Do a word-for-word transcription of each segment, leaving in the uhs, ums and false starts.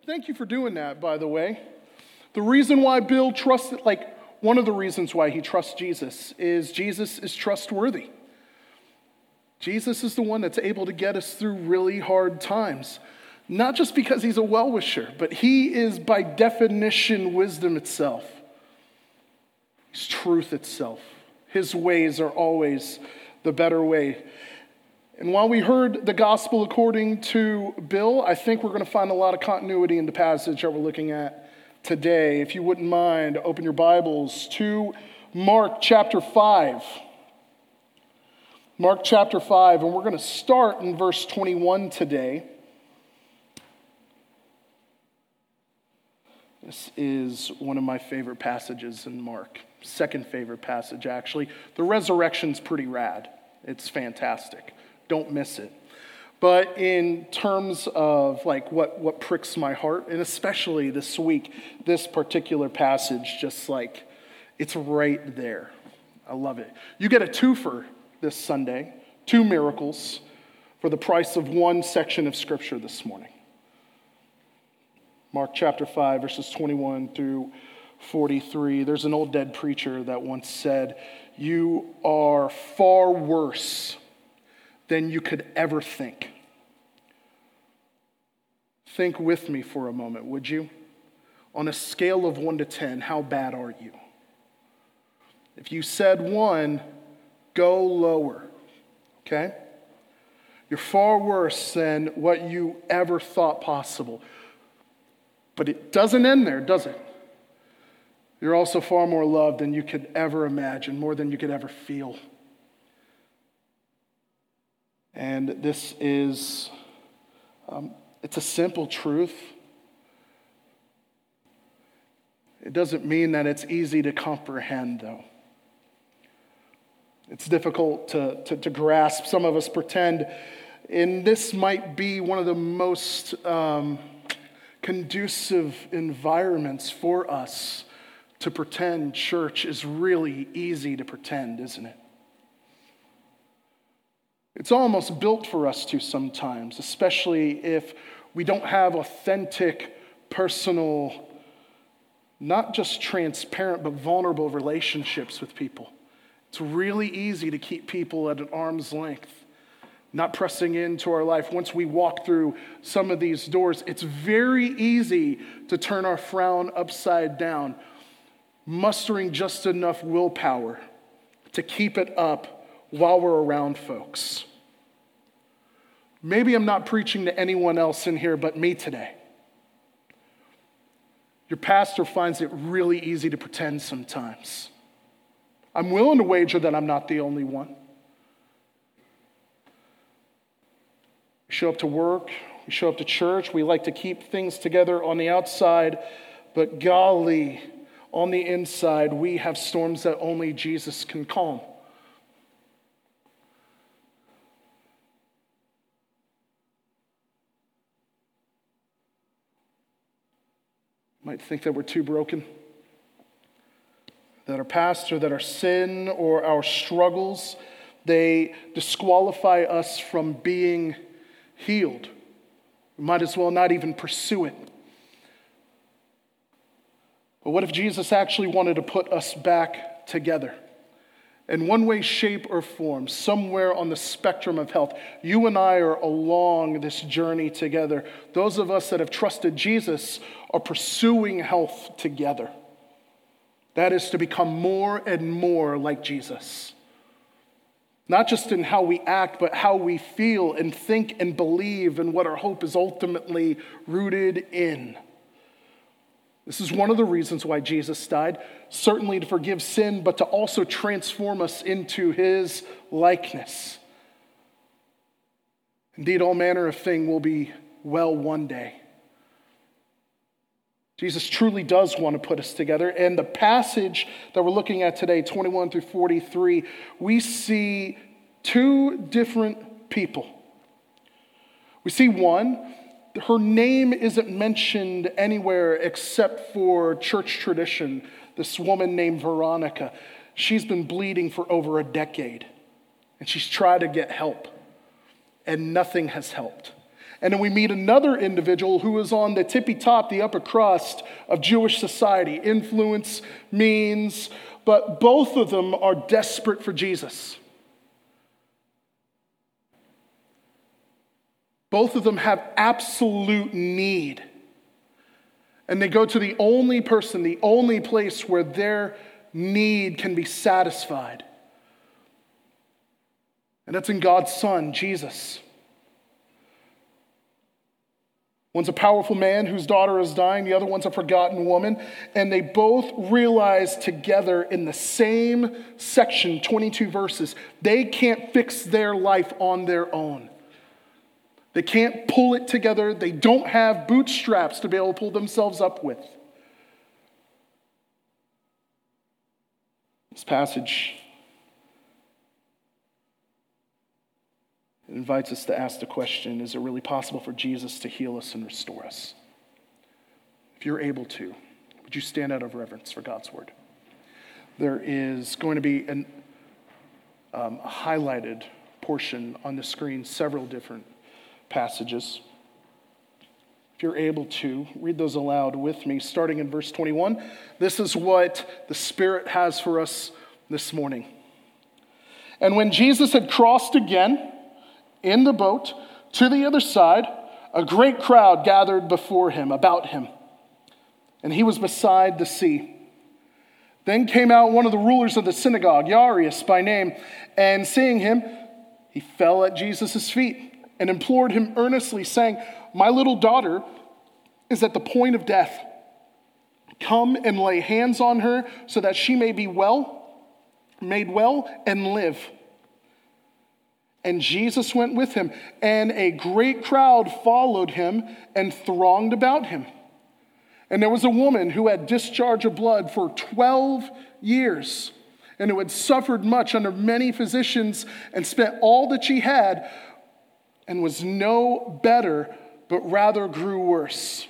Thank you for doing that, by the way. The reason why Bill trusted, like, one of the reasons why he trusts Jesus is Jesus is trustworthy. Jesus is the one that's able to get us through really hard times. Not just because he's a well-wisher, but he is by definition wisdom itself. He's truth itself. His ways are always the better way. And while we heard the gospel according to Bill, I think we're going to find a lot of continuity in the passage that we're looking at today. If you wouldn't mind, open your Bibles to Mark chapter five. Mark chapter five, and we're going to start in verse twenty-one today. This is one of my favorite passages in Mark. Second favorite passage, actually. The resurrection's pretty rad. It's fantastic. Don't miss it. But in terms of like what, what pricks my heart, and especially this week, this particular passage, just like, it's right there. I love it. You get a twofer this Sunday, two miracles, for the price of one section of Scripture this morning. Mark chapter five, verses twenty-one through forty-three. There's an old dead preacher that once said, "You are far worse than you could ever think." Think with me for a moment, would you? On a scale of one to ten, how bad are you? If you said one, go lower, okay? You're far worse than what you ever thought possible. But it doesn't end there, does it? You're also far more loved than you could ever imagine, more than you could ever feel. And this is, um, it's a simple truth. It doesn't mean that it's easy to comprehend, though. It's difficult to, to, to grasp. Some of us pretend, and this might be one of the most um, conducive environments for us to pretend church is really easy to pretend, isn't it? It's almost built for us to sometimes, especially if we don't have authentic, personal, not just transparent, but vulnerable relationships with people. It's really easy to keep people at an arm's length, not pressing into our life. Once we walk through some of these doors, it's very easy to turn our frown upside down, mustering just enough willpower to keep it up while we're around folks. Maybe I'm not preaching to anyone else in here but me today. Your pastor finds it really easy to pretend sometimes. I'm willing to wager that I'm not the only one. We show up to work, we show up to church, we like to keep things together on the outside, but golly, on the inside, we have storms that only Jesus can calm. Might think that we're too broken, that our past or that our sin or our struggles, they disqualify us from being healed. We might as well not even pursue it. But what if Jesus actually wanted to put us back together? In one way, shape, or form, somewhere on the spectrum of health, you and I are along this journey together. Those of us that have trusted Jesus are pursuing health together. That is to become more and more like Jesus. Not just in how we act, but how we feel and think and believe and what our hope is ultimately rooted in. This is one of the reasons why Jesus died, certainly to forgive sin, but to also transform us into his likeness. Indeed, all manner of thing will be well one day. Jesus truly does want to put us together. And the passage that we're looking at today, twenty-one through forty-three, we see two different people. We see one, her name isn't mentioned anywhere except for church tradition. This woman named Veronica. She's been bleeding for over a decade, and she's tried to get help, and nothing has helped. And then we meet another individual who is on the tippy top, the upper crust of Jewish society, influence, means, but both of them are desperate for Jesus. Both of them have absolute need. And they go to the only person, the only place where their need can be satisfied. And that's in God's Son, Jesus. One's a powerful man whose daughter is dying. The other one's a forgotten woman. And they both realize together in the same section, twenty-two verses, they can't fix their life on their own. They can't pull it together. They don't have bootstraps to be able to pull themselves up with. This passage invites us to ask the question, is it really possible for Jesus to heal us and restore us? If you're able to, would you stand out of reverence for God's word? There is going to be an, um, a highlighted portion on the screen, several different passages. If you're able to, read those aloud with me, starting in verse twenty-one. This is what the Spirit has for us this morning. And when Jesus had crossed again in the boat to the other side, a great crowd gathered before him, about him, and he was beside the sea. Then came out one of the rulers of the synagogue, Jairus by name, and seeing him, he fell at Jesus' feet and implored him earnestly, saying, "My little daughter is at the point of death. Come and lay hands on her so that she may be well, made well, and live." And Jesus went with him, and a great crowd followed him and thronged about him. And there was a woman who had discharge of blood for twelve years, and who had suffered much under many physicians, and spent all that she had, and was no better, but rather grew worse.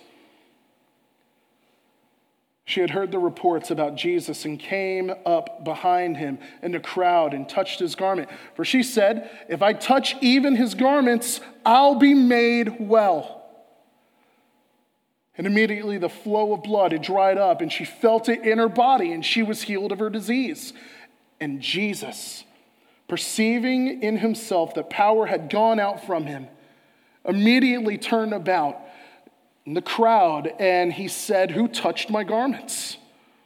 She had heard the reports about Jesus and came up behind him in the crowd and touched his garment. For she said, "If I touch even his garments, I'll be made well." And immediately the flow of blood had dried up, and she felt it in her body, and she was healed of her disease. And Jesus, perceiving in himself that power had gone out from him, immediately turned about in the crowd, and he said, "Who touched my garments?"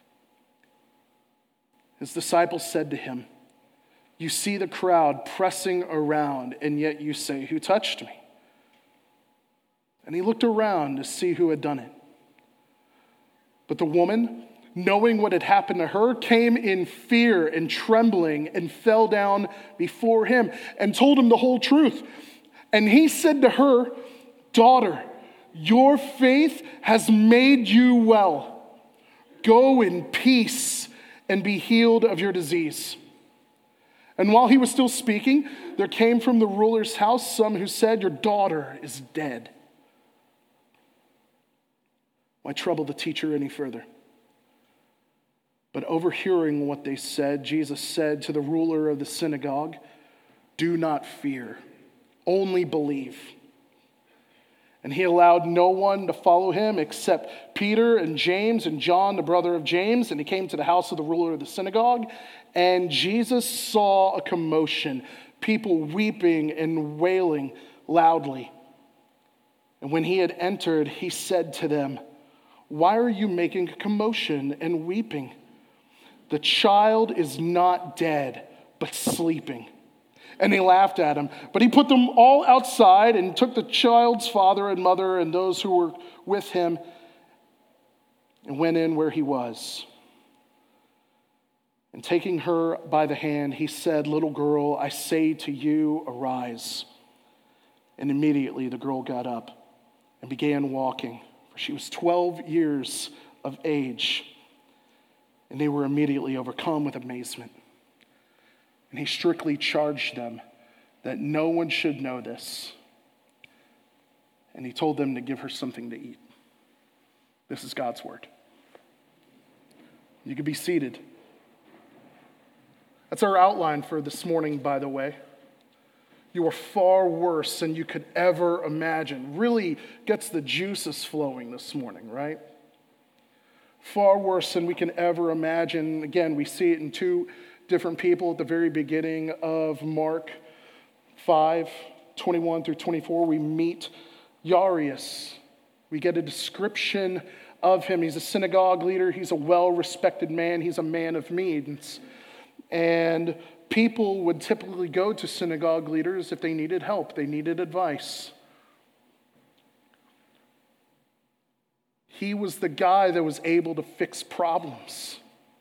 His disciples said to him, "You see the crowd pressing around, and yet you say, 'Who touched me?'" And he looked around to see who had done it. But the woman, knowing what had happened to her, came in fear and trembling and fell down before him and told him the whole truth. And he said to her, "Daughter, your faith has made you well. Go in peace and be healed of your disease." And while he was still speaking, there came from the ruler's house some who said, "Your daughter is dead. Why trouble the teacher any further?" But overhearing what they said, Jesus said to the ruler of the synagogue, "Do not fear, only believe." And he allowed no one to follow him except Peter and James and John, the brother of James. And he came to the house of the ruler of the synagogue. And Jesus saw a commotion, people weeping and wailing loudly. And when he had entered, he said to them, "Why are you making a commotion and weeping? The child is not dead, but sleeping." And they laughed at him. But he put them all outside and took the child's father and mother and those who were with him and went in where he was. And taking her by the hand, he said, "Little girl, I say to you, arise." And immediately the girl got up and began walking, for she was twelve years of age. And they were immediately overcome with amazement. And he strictly charged them that no one should know this. And he told them to give her something to eat. This is God's word. You can be seated. That's our outline for this morning, by the way. You are far worse than you could ever imagine. Really gets the juices flowing this morning, right? Far worse than we can ever imagine. Again, we see it in two different people at the very beginning of Mark five, twenty-one through twenty-four. We meet Jairus. We get a description of him. He's a synagogue leader. He's a well-respected man. He's a man of means. And people would typically go to synagogue leaders if they needed help, they needed advice. He was the guy that was able to fix problems.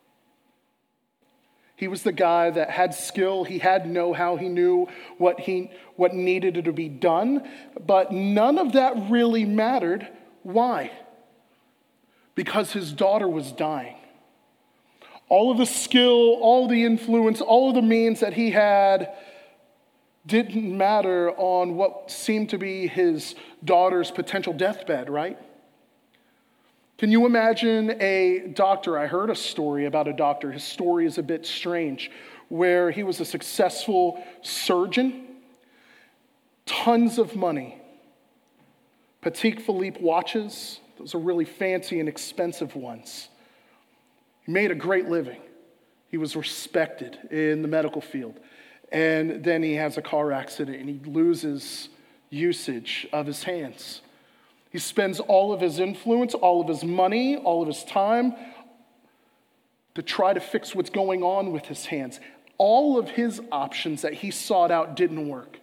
He was the guy that had skill, he had know-how, he knew what he what needed to be done, but none of that really mattered. Why? Because his daughter was dying. All of the skill, all the influence, all of the means that he had didn't matter on what seemed to be his daughter's potential deathbed, right? Can you imagine a doctor? I heard a story about a doctor. His story is a bit strange, where he was a successful surgeon, tons of money, Patek Philippe watches. Those are really fancy and expensive ones. He made a great living. He was respected in the medical field. And then he has a car accident and he loses usage of his hands. He spends all of his influence, all of his money, all of his time to try to fix what's going on with his hands. All of his options that he sought out didn't work.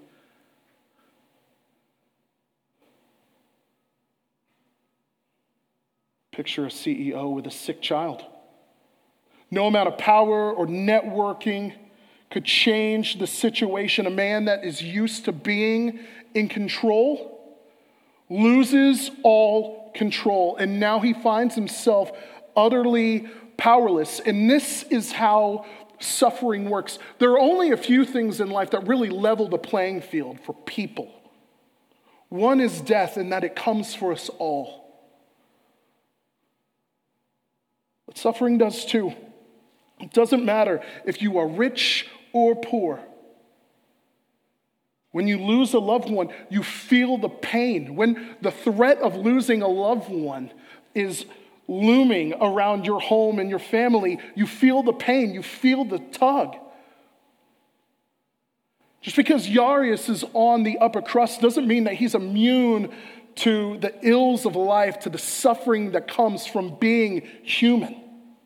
Picture a C E O with a sick child. No amount of power or networking could change the situation. A man that is used to being in control loses all control, and now he finds himself utterly powerless. And this is how suffering works. There are only a few things in life that really level the playing field for people. One is death, and that it comes for us all. But suffering does too. It doesn't matter if you are rich or poor. When you lose a loved one, you feel the pain. When the threat of losing a loved one is looming around your home and your family, you feel the pain, you feel the tug. Just because Jairus is on the upper crust doesn't mean that he's immune to the ills of life, to the suffering that comes from being human.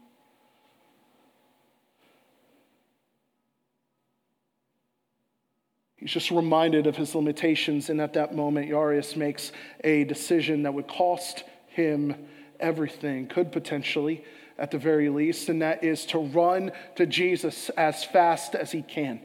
He's just reminded of his limitations, and at that moment, Jairus makes a decision that would cost him everything, could potentially, at the very least, and that is to run to Jesus as fast as he can.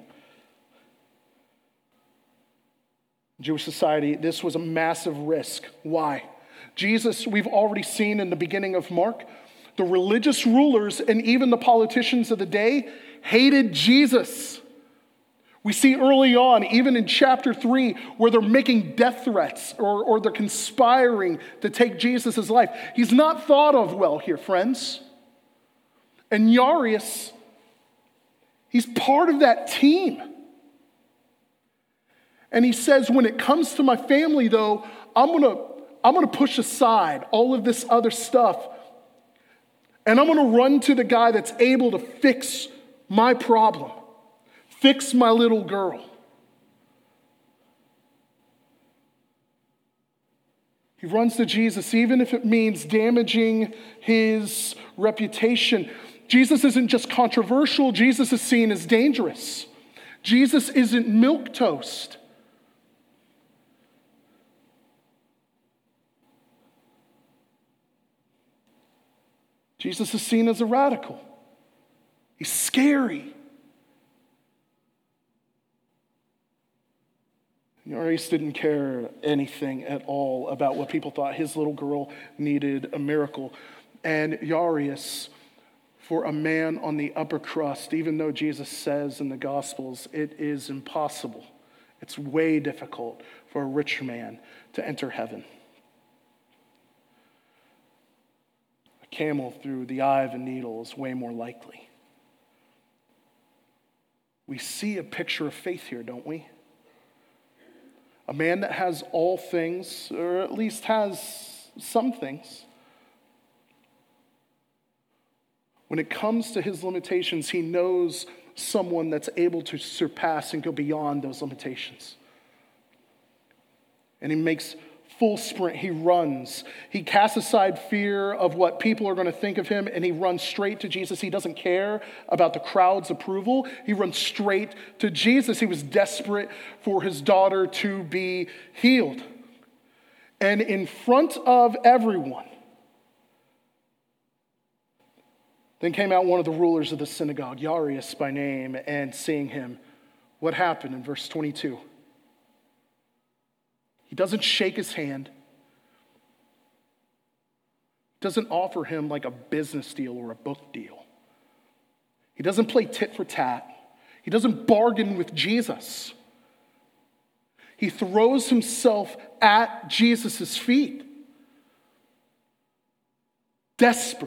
Jewish society, this was a massive risk. Why? Jesus, we've already seen in the beginning of Mark, the religious rulers and even the politicians of the day hated Jesus. We see early on, even in chapter three, where they're making death threats or, or they're conspiring to take Jesus' life. He's not thought of well here, friends. And Jairus, he's part of that team. And he says, when it comes to my family, though, I'm gonna, I'm gonna push aside all of this other stuff. And I'm gonna run to the guy that's able to fix my problem. Fix my little girl. He runs to Jesus, even if it means damaging his reputation. Jesus isn't just controversial. Jesus is seen as dangerous. Jesus isn't milquetoast. Jesus is seen as a radical. He's scary. Jairus didn't care anything at all about what people thought. His little girl needed a miracle. And Jairus, for a man on the upper crust, even though Jesus says in the Gospels, it is impossible. It's way difficult for a rich man to enter heaven. A camel through the eye of a needle is way more likely. We see a picture of faith here, don't we? a man that has all things, or at least has some things. When it comes to his limitations, he knows someone that's able to surpass and go beyond those limitations. And he makes full sprint. He runs. He casts aside fear of what people are going to think of him, and he runs straight to Jesus. He doesn't care about the crowd's approval. He runs straight to Jesus. He was desperate for his daughter to be healed. And in front of everyone, then came out one of the rulers of the synagogue, Jairus by name, and seeing him. What happened in verse twenty-two? He doesn't shake his hand. Doesn't offer him like a business deal or a book deal. He doesn't play tit for tat. He doesn't bargain with Jesus. He throws himself at Jesus' feet. Desperate.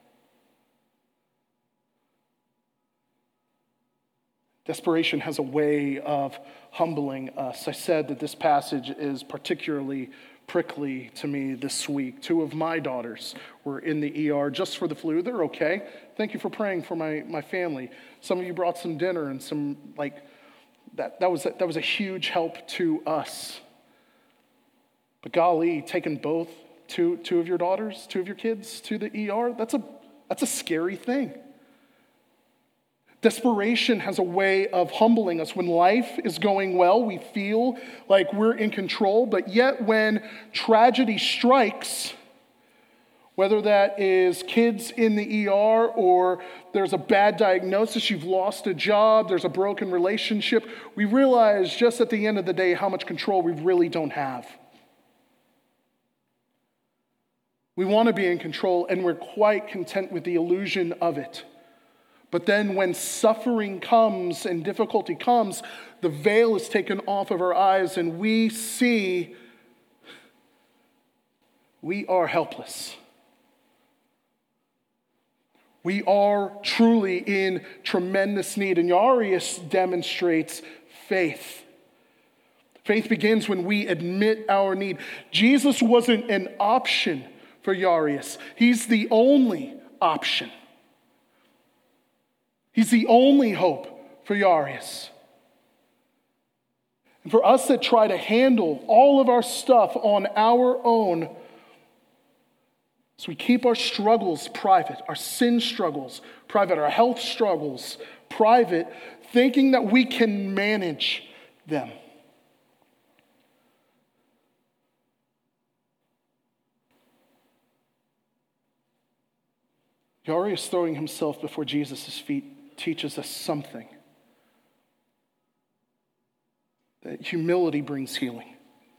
Desperation has a way of humbling us. I said that this passage is particularly prickly to me this week. Two of my daughters were in the E R just for the flu. They're okay. Thank you for praying for my, my family. Some of you brought some dinner and some, like, that, that was a, that was a huge help to us. But golly, taking both, two, two of your daughters, two of your kids to the E R, that's a, that's a scary thing. Desperation has a way of humbling us. When life is going well, we feel like we're in control, but yet when tragedy strikes, whether that is kids in the E R or there's a bad diagnosis, you've lost a job, there's a broken relationship, we realize just at the end of the day how much control we really don't have. We want to be in control, and we're quite content with the illusion of it. But then when suffering comes and difficulty comes, the veil is taken off of our eyes and we see we are helpless. We are truly in tremendous need. And Jairus demonstrates faith. Faith begins when we admit our need. Jesus wasn't an option for Jairus. He's the only option. He's the only hope for Jairus. And for us that try to handle all of our stuff on our own, so we keep our struggles private, our sin struggles private, our health struggles private, thinking that we can manage them. Jairus throwing himself before Jesus' feet teaches us something. That humility brings healing.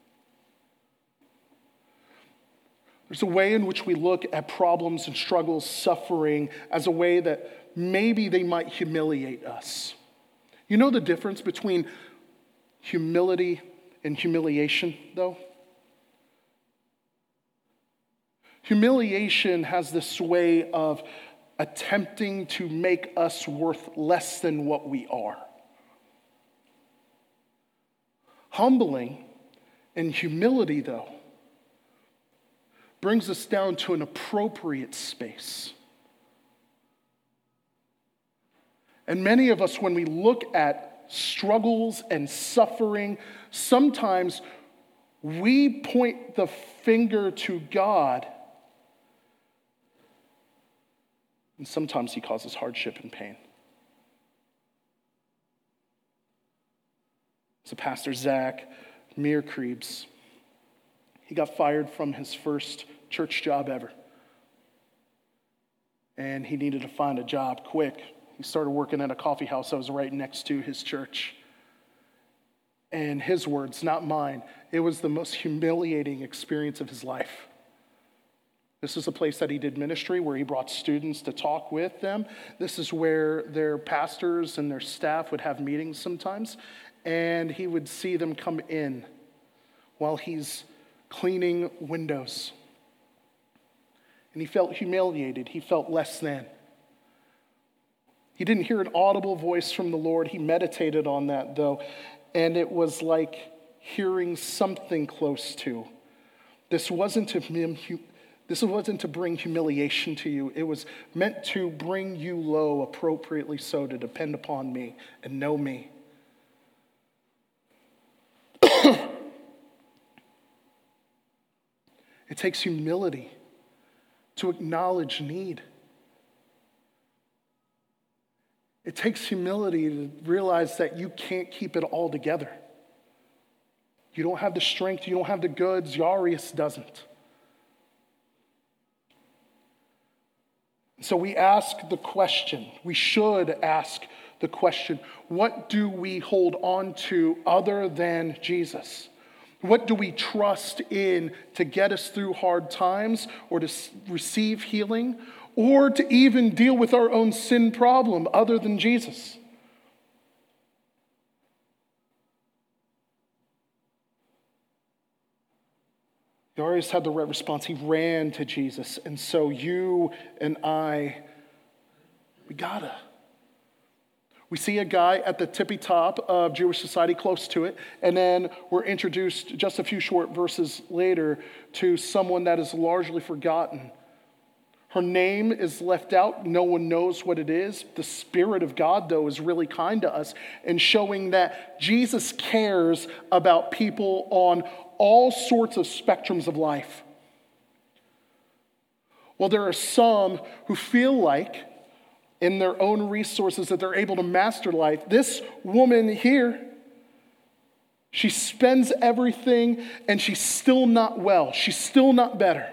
There's a way in which we look at problems and struggles, suffering, as a way that maybe they might humiliate us. You know the difference between humility and humiliation, though? Humiliation has this way of attempting to make us worth less than what we are. Humbling and humility, though, brings us down to an appropriate space. And many of us, when we look at struggles and suffering, sometimes we point the finger to God. And sometimes he causes hardship and pain. So Pastor Zach Meerkreebs, he got fired from his first church job ever. And he needed to find a job quick. He started working at a coffee house that was right next to his church. And his words, not mine, it was the most humiliating experience of his life. This is a place that he did ministry, where he brought students to talk with them. This is where their pastors and their staff would have meetings sometimes, and he would see them come in while he's cleaning windows. And he felt humiliated. He felt less than. He didn't hear an audible voice from the Lord. He meditated on that, though, and it was like hearing something close to. This wasn't to hum- this wasn't to bring humiliation to you. It was meant to bring you low, appropriately so, to depend upon me and know me. It takes humility to acknowledge need. It takes humility to realize that you can't keep it all together. You don't have the strength, you don't have the goods, Yarius doesn't. So we ask the question, we should ask the question, what do we hold on to other than Jesus? What do we trust in to get us through hard times or to receive healing or to even deal with our own sin problem other than Jesus? Darius had the right response. He ran to Jesus. And so you and I, we gotta. We see a guy at the tippy top of Jewish society, close to it, and then we're introduced just a few short verses later to someone that is largely forgotten. Her name is left out. No one knows what it is. The Spirit of God, though, is really kind to us in showing that Jesus cares about people on all sorts of spectrums of life. Well, there are some who feel like in their own resources that they're able to master life. This woman here, she spends everything and she's still not well. She's still not better.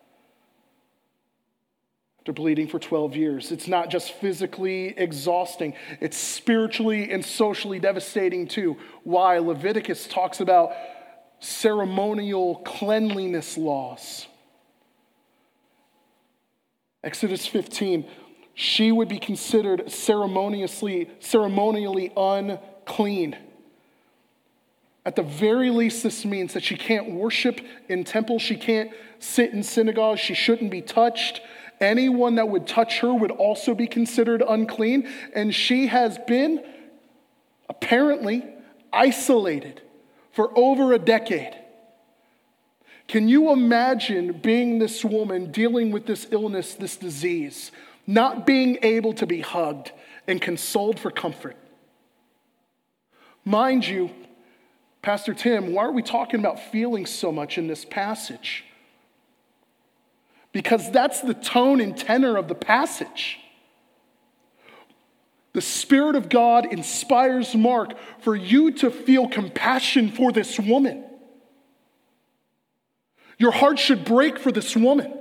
After bleeding for twelve years. It's not just physically exhausting. It's spiritually and socially devastating too. Why? Leviticus talks about ceremonial cleanliness laws. Exodus fifteen, she would be considered ceremoniously, ceremonially unclean. At the very least, this means that she can't worship in temples, she can't sit in synagogues, she shouldn't be touched. Anyone that would touch her would also be considered unclean, and she has been apparently isolated for over a decade. Can you imagine being this woman dealing with this illness, this disease, not being able to be hugged and consoled for comfort? Mind you, Pastor Tim, why are we talking about feelings so much in this passage? Because that's the tone and tenor of the passage. The Spirit of God inspires Mark for you to feel compassion for this woman. Your heart should break for this woman.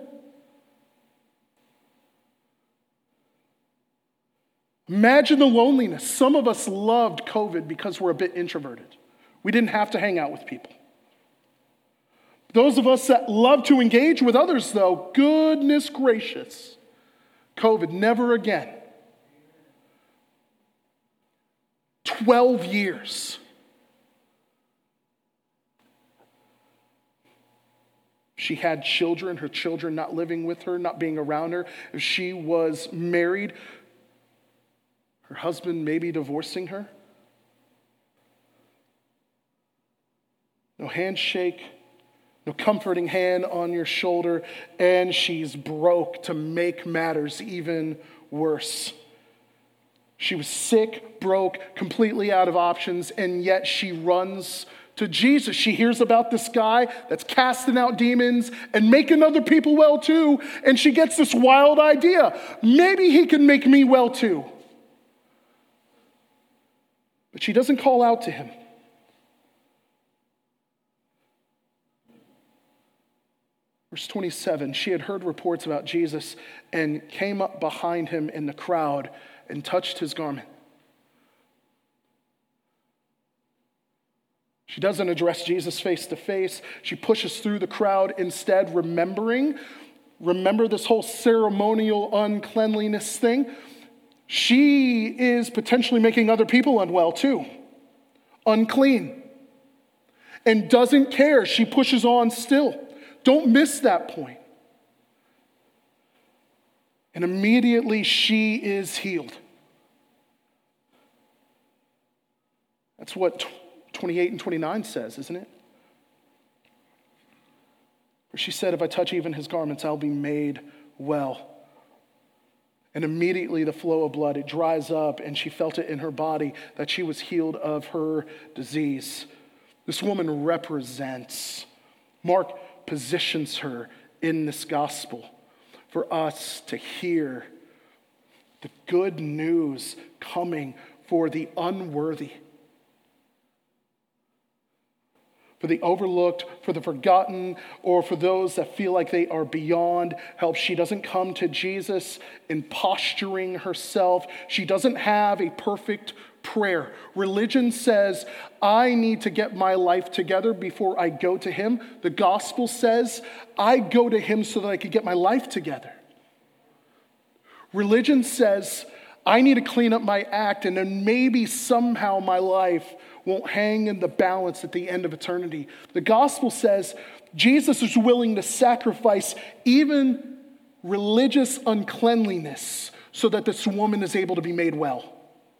Imagine the loneliness. Some of us loved COVID because we're a bit introverted. We didn't have to hang out with people. Those of us that love to engage with others, though, goodness gracious, COVID, never again. Twelve years. She had children, her children not living with her, not being around her. If she was married, her husband maybe divorcing her. No handshake, no comforting hand on your shoulder, and she's broke to make matters even worse. She was sick, broke, completely out of options, and yet she runs to Jesus. She hears about this guy that's casting out demons and making other people well too, and she gets this wild idea. Maybe he can make me well too. But she doesn't call out to him. Verse twenty-seven, she had heard reports about Jesus and came up behind him in the crowd and touched his garment. She doesn't address Jesus face to face. She pushes through the crowd instead, remembering, remember this whole ceremonial uncleanliness thing? She is potentially making other people unwell too, unclean, and doesn't care. She pushes on still. Don't miss that point. And immediately she is healed. That's what twenty-eight and twenty-nine says, isn't it? Where she said, if I touch even his garments, I'll be made well. And immediately the flow of blood, it dries up, and she felt it in her body that she was healed of her disease. This woman represents, Mark positions her in this gospel for us to hear the good news coming for the unworthy, for the overlooked, for the forgotten, or for those that feel like they are beyond help. She doesn't come to Jesus in posturing herself. She doesn't have a perfect prayer. Religion says, I need to get my life together before I go to him. The gospel says, I go to him so that I could get my life together. Religion says, I need to clean up my act, and then maybe somehow my life won't hang in the balance at the end of eternity. The gospel says Jesus is willing to sacrifice even religious uncleanliness so that this woman is able to be made well.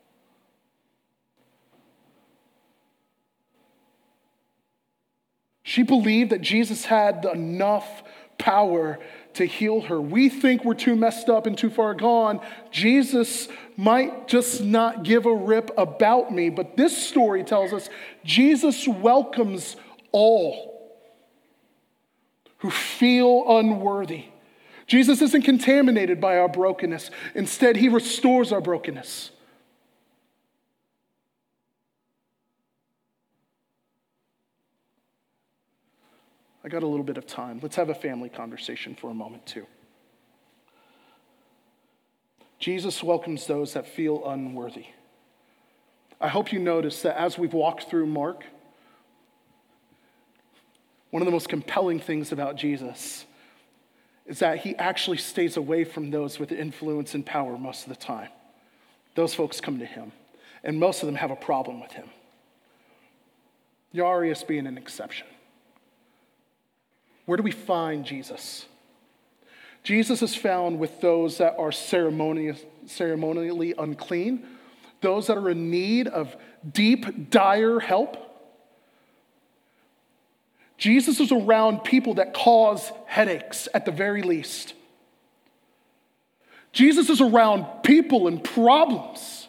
She believed that Jesus had enough power to heal her. We think we're too messed up and too far gone. Jesus might just not give a rip about me, but this story tells us Jesus welcomes all who feel unworthy. Jesus isn't contaminated by our brokenness. Instead, he restores our brokenness. I got a little bit of time. Let's have a family conversation for a moment, too. Jesus welcomes those that feel unworthy. I hope you notice that as we've walked through Mark, one of the most compelling things about Jesus is that he actually stays away from those with influence and power most of the time. Those folks come to him, and most of them have a problem with him. Jairus being an exception. Where do we find Jesus? Jesus is found with those that are ceremonious, ceremonially unclean, those that are in need of deep, dire help. Jesus is around people that cause headaches at the very least. Jesus is around people and problems.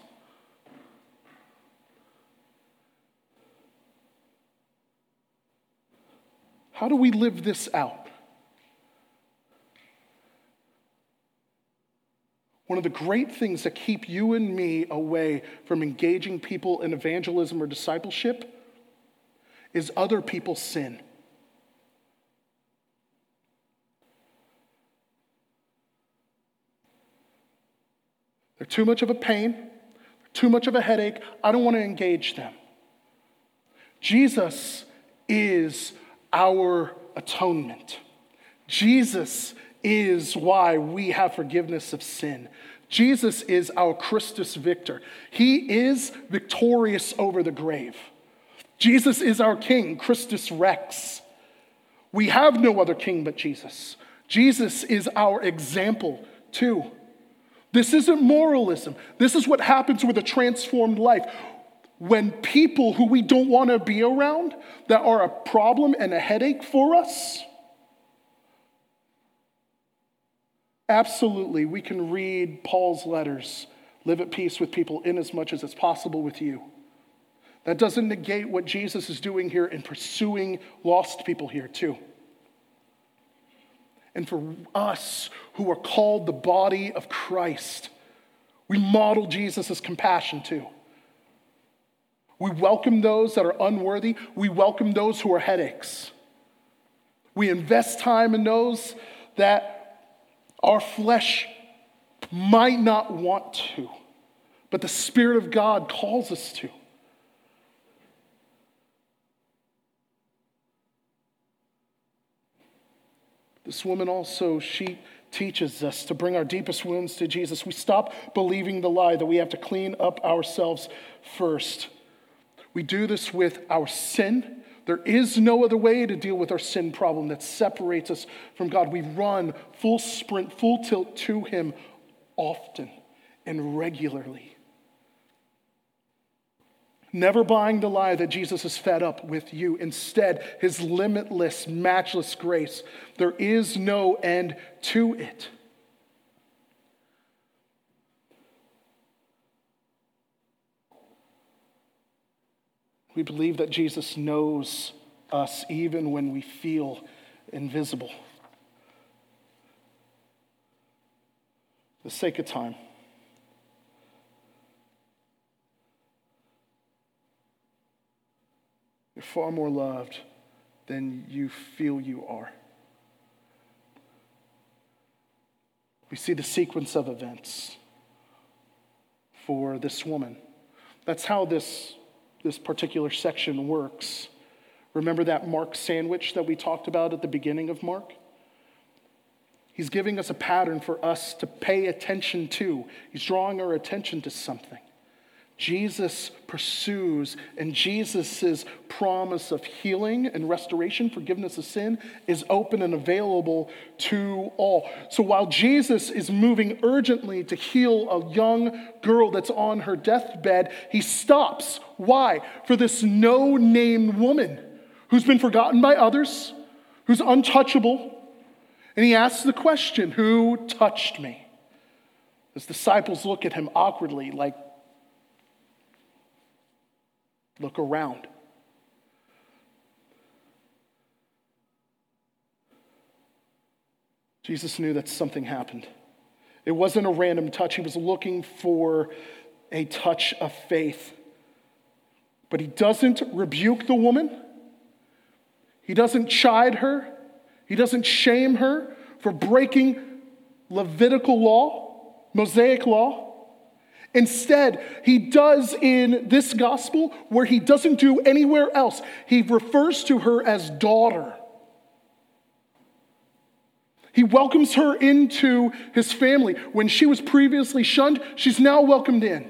How do we live this out? One of the great things that keep you and me away from engaging people in evangelism or discipleship is other people's sin. They're too much of a pain, too much of a headache. I don't want to engage them. Jesus is our atonement. Jesus is why we have forgiveness of sin. Jesus is our Christus Victor. He is victorious over the grave. Jesus is our King, Christus Rex. We have no other king but Jesus. Jesus is our example too. This isn't moralism. This is what happens with a transformed life. When people who we don't want to be around, that are a problem and a headache for us, absolutely, we can read Paul's letters, live at peace with people in as much as it's possible with you. That doesn't negate what Jesus is doing here in pursuing lost people here too. And for us who are called the body of Christ, we model Jesus' compassion too. We welcome those that are unworthy. We welcome those who are headaches. We invest time in those that our flesh might not want to, but the Spirit of God calls us to. This woman also, she teaches us to bring our deepest wounds to Jesus. We stop believing the lie that we have to clean up ourselves first. We do this with our sin. There is no other way to deal with our sin problem that separates us from God. We run full sprint, full tilt to him often and regularly. Never buying the lie that Jesus is fed up with you. Instead, his limitless, matchless grace. There is no end to it. We believe that Jesus knows us even when we feel invisible. For the sake of time, you're far more loved than you feel you are. We see the sequence of events for this woman. That's how this, this particular section works. Remember that Mark sandwich that we talked about at the beginning of Mark? He's giving us a pattern for us to pay attention to. He's drawing our attention to something. Jesus pursues, and Jesus' promise of healing and restoration, forgiveness of sin, is open and available to all. So while Jesus is moving urgently to heal a young girl that's on her deathbed, he stops. Why? For this no-name woman who's been forgotten by others, who's untouchable, and he asks the question, who touched me? His disciples look at him awkwardly, like, look around. Jesus knew that something happened. It wasn't a random touch. He was looking for a touch of faith. But he doesn't rebuke the woman. He doesn't chide her. He doesn't shame her for breaking Levitical law, Mosaic law. Instead, he does in this gospel where he doesn't do anywhere else. He refers to her as daughter. He welcomes her into his family. When she was previously shunned, she's now welcomed in.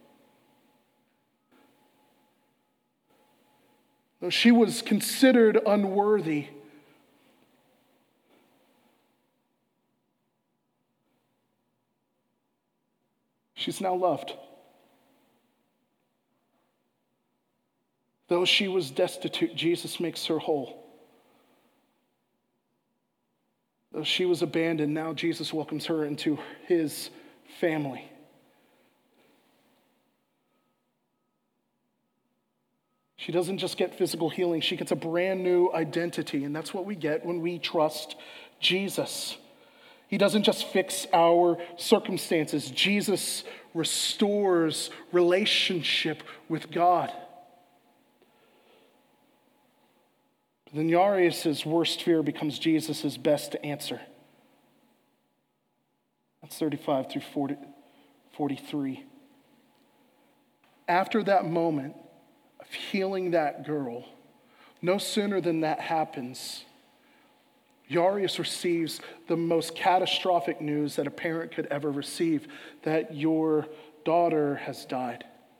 Though she was considered unworthy, she's now loved. Though she was destitute, Jesus makes her whole. Though she was abandoned, now Jesus welcomes her into his family. She doesn't just get physical healing, she gets a brand new identity, and that's what we get when we trust Jesus. He doesn't just fix our circumstances. Jesus restores relationship with God. But then Jairus' worst fear becomes Jesus' best answer. That's thirty-five through forty, forty-three. After that moment of healing that girl, no sooner than that happens, Jairus receives the most catastrophic news that a parent could ever receive, that your daughter has died.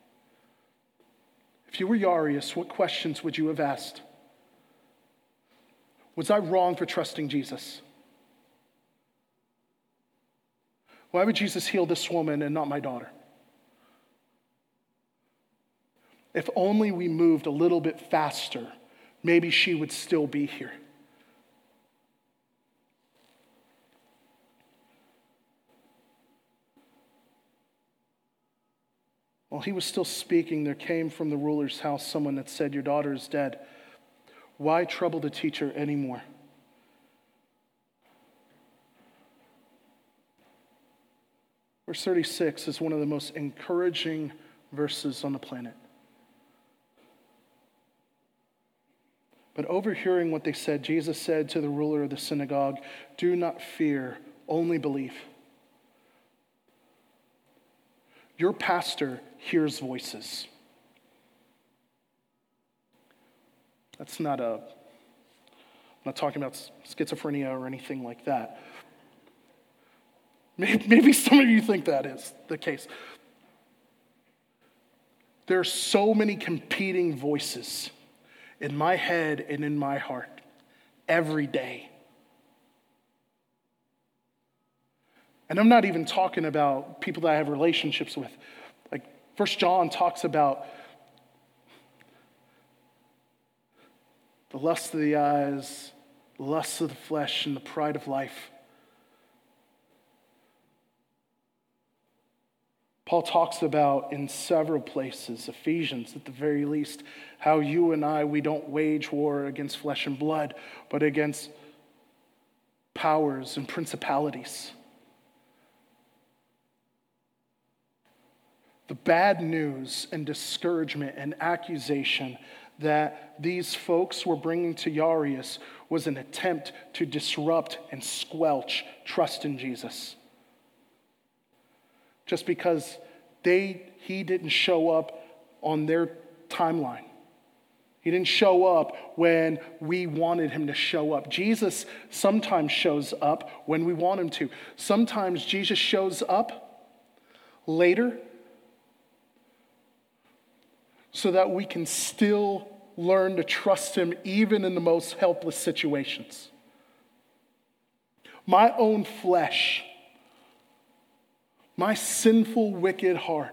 If you were Jairus, what questions would you have asked? Was I wrong for trusting Jesus? Why would Jesus heal this woman and not my daughter? If only we moved a little bit faster, maybe she would still be here. While he was still speaking, there came from the ruler's house someone that said, "Your daughter is dead. Why trouble the teacher anymore?" Verse thirty-six is one of the most encouraging verses on the planet. But overhearing what they said, Jesus said to the ruler of the synagogue, "Do not fear, only believe." Your pastor hears voices. That's not a, I'm not talking about schizophrenia or anything like that. Maybe, maybe some of you think that is the case. There are so many competing voices in my head and in my heart every day. And I'm not even talking about people that I have relationships with. Like First John talks about the lust of the eyes, the lust of the flesh, and the pride of life. Paul talks about in several places, Ephesians at the very least, how you and I, we don't wage war against flesh and blood, but against powers and principalities. The bad news and discouragement and accusation that these folks were bringing to Jairus was an attempt to disrupt and squelch trust in Jesus. Just because they he didn't show up on their timeline. He didn't show up when we wanted him to show up. Jesus sometimes shows up when we want him to. Sometimes Jesus shows up later so that we can still learn to trust him even in the most helpless situations. My own flesh, my sinful, wicked heart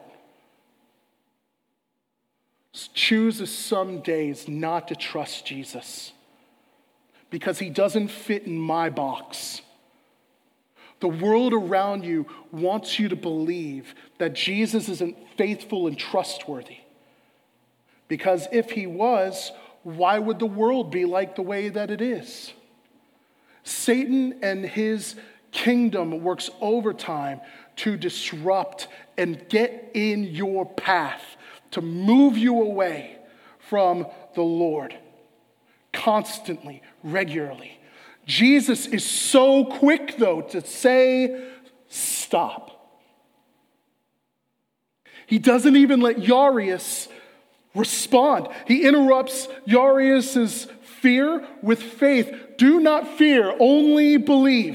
chooses some days not to trust Jesus because he doesn't fit in my box. The world around you wants you to believe that Jesus isn't faithful and trustworthy. Because if he was, why would the world be like the way that it is? Satan and his kingdom works overtime to disrupt and get in your path, to move you away from the Lord constantly, regularly. Jesus is so quick, though, to say, stop. He doesn't even let Jairus respond. He interrupts Jairus' fear with faith. Do not fear, only believe.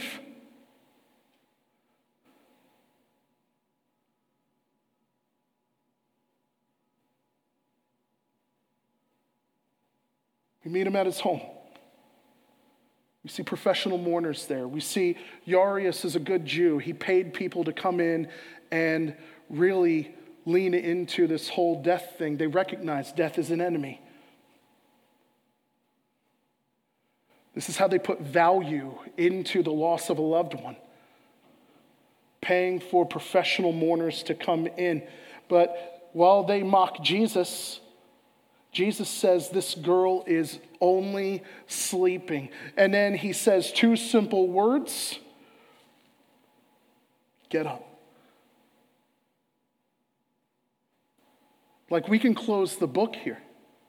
We meet him at his home. We see professional mourners there. We see Jairus is a good Jew. He paid people to come in and really lean into this whole death thing. They recognize death is an enemy. This is how they put value into the loss of a loved one. Paying for professional mourners to come in. But while they mock Jesus, Jesus says this girl is only sleeping. And then he says two simple words. Get up. Like we can close the book here.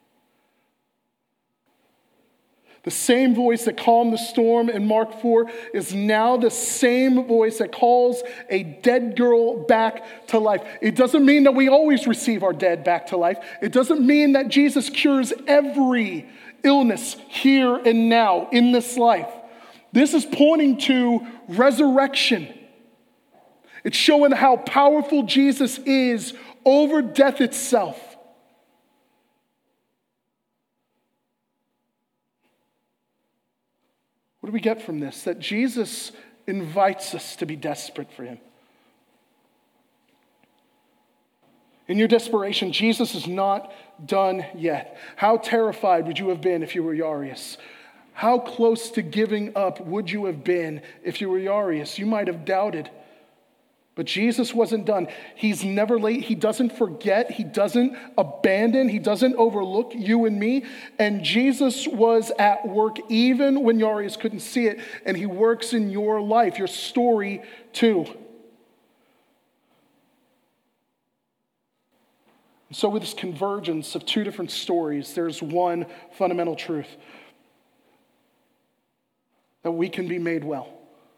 The same voice that calmed the storm in Mark four is now the same voice that calls a dead girl back to life. It doesn't mean that we always receive our dead back to life. It doesn't mean that Jesus cures every illness here and now in this life. This is pointing to resurrection. It's showing how powerful Jesus is over death itself. What do we get from this? That Jesus invites us to be desperate for him. In your desperation, Jesus is not done yet. How terrified would you have been if you were Jairus? How close to giving up would you have been if you were Jairus? You might have doubted. But Jesus wasn't done. He's never late. He doesn't forget. He doesn't abandon. He doesn't overlook you and me. And Jesus was at work even when Jairus couldn't see it. And he works in your life, your story too. So with this convergence of two different stories, there's one fundamental truth. That we can be made well.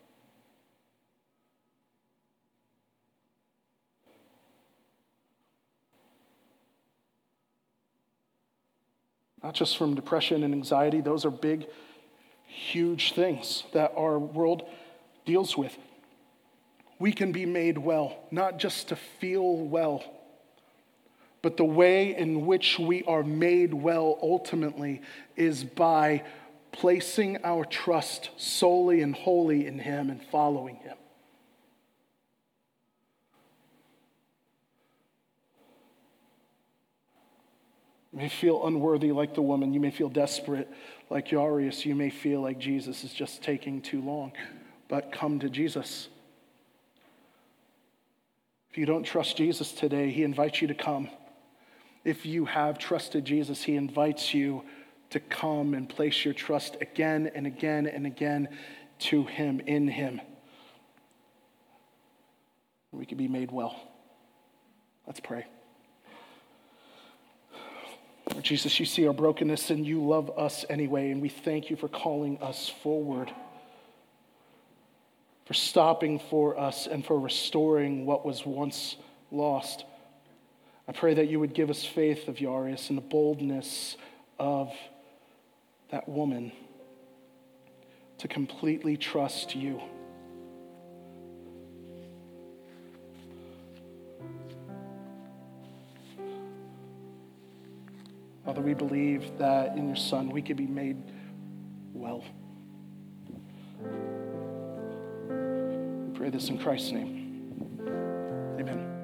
Not just from depression and anxiety. Those are big, huge things that our world deals with. We can be made well, not just to feel well, but the way in which we are made well ultimately is by placing our trust solely and wholly in him and following him. You may feel unworthy like the woman. You may feel desperate like Jairus. You may feel like Jesus is just taking too long. But come to Jesus. If you don't trust Jesus today, he invites you to come. If you have trusted Jesus, he invites you to come and place your trust again and again and again to him, in him. We can be made well. Let's pray. Lord Jesus, you see our brokenness and you love us anyway, and we thank you for calling us forward, for stopping for us and for restoring what was once lost. I pray that you would give us faith of Jairus and the boldness of that woman to completely trust you. Father, we believe that in your Son we can be made well. We pray this in Christ's name. Amen.